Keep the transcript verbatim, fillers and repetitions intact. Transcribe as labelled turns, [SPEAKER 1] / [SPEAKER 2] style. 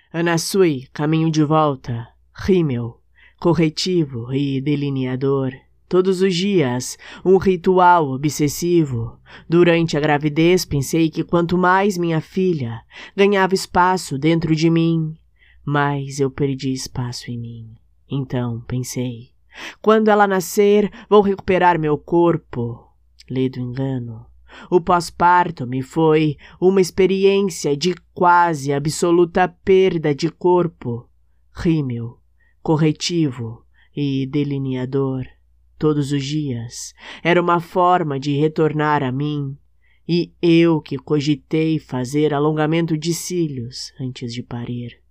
[SPEAKER 1] Anasui, caminho de volta, rímel, corretivo e delineador. Todos os dias, um ritual obsessivo. Durante a gravidez, pensei que quanto mais minha filha ganhava espaço dentro de mim, mais eu perdi espaço em mim. Então, pensei, quando ela nascer, vou recuperar meu corpo. Ledo engano. O pós-parto me foi uma experiência de quase absoluta perda de corpo. Rímel, corretivo e delineador. Todos os dias era uma forma de retornar a mim, e eu que cogitei fazer alongamento de cílios antes de parir.